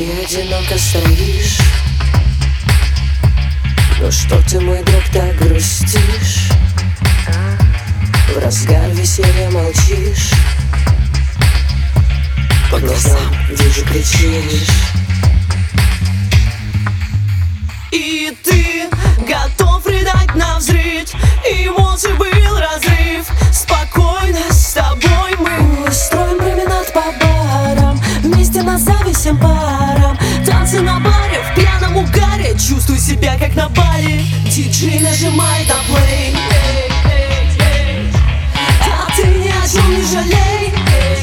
И одиноко стоишь. Ну что ты, мой друг, так грустишь? В разгар веселья молчишь. По глазам вижу, кричишь. И ты готов рыдать навзрыд, эмоций был разрыв. Спокойно с тобой мы устроим променад по барам, вместе нас зависим парам. танцы на баре, в пьяном угаре, чувствуй себя как на бале. Диджей нажимает на плей, а ты ни о чем не жалей.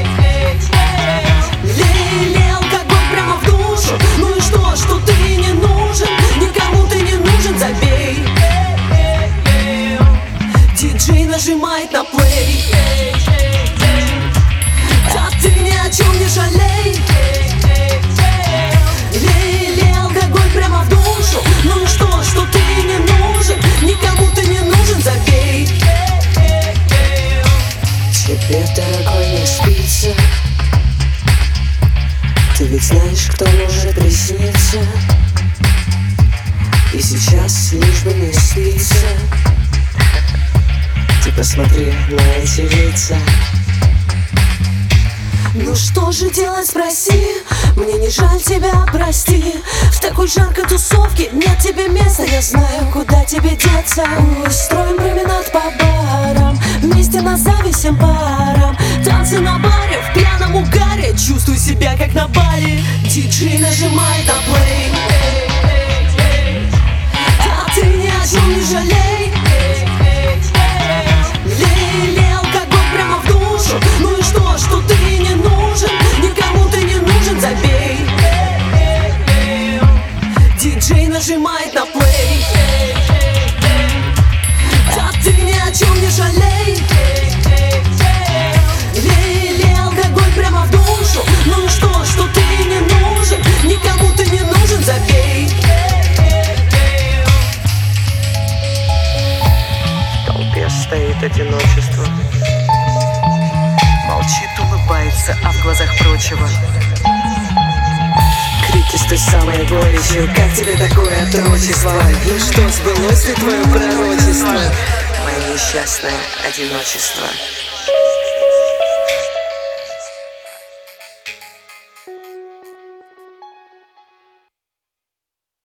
Лей алкоголь прямо в душу. Ну и что ты не нужен, никому ты не нужен, забей. Диджей нажимает на плей, а ты ни о чем не жалей. Лей алкоголь прямо в душу. Ну и что ты не нужен, никому ты не нужен, забей. Тебе, дорогой, не спится. Ты ведь знаешь, кто может присниться. И сейчас лишь бы не спится. Ты посмотри на эти лица. Ну что же делать, спроси. Мне не жаль тебя, прости. В такой жаркой тусовке нет тебе места. Я знаю, куда тебе деться. Устроим променад по барам, вместе нас зависим парам. Танцы на баре, в пьяном угаре, чувствуй себя как на бале. Диджей нажимает на плей, а ты ни о чем не жалей. Лей алкоголь прямо в душу. Ну и что ты не нужен, никому ты не нужен, забей. Диджей нажимает на плей, а ты ни о чем не жалей. Лей алкоголь прямо в душу. Ну и что ты не нужен, никому ты не нужен, забей. в толпе стоит одиночество. Молчит, улыбается, а в глазах прочего крики с той самой горечью. Как тебе такое отрочество? Ну что, сбылось ли твое пророчество? Мое несчастное одиночество.